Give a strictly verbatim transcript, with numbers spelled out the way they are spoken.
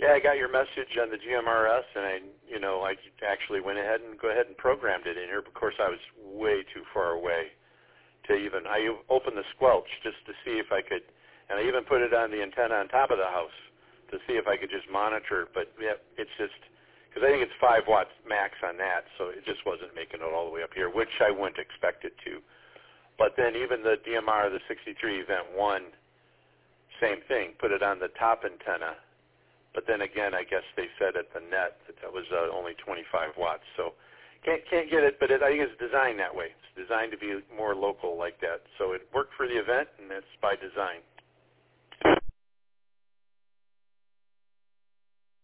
yeah, I got your message on the G M R S, and I, you know, I actually went ahead and go ahead and programmed it in here. But of course, I was way too far away to even. I opened the squelch just to see if I could, and I even put it on the antenna on top of the house to see if I could just monitor. But yeah, it's just because I think it's five watts max on that, so it just wasn't making it all the way up here, which I wouldn't expect it to. But then even the D M R, the sixty-three Event one, same thing. Put it on the top antenna. But then again, I guess they said at the net that that was uh, only twenty-five watts. So can't can't get it, but it, I think it's designed that way. It's designed to be more local like that. So it worked for the event, and that's by design.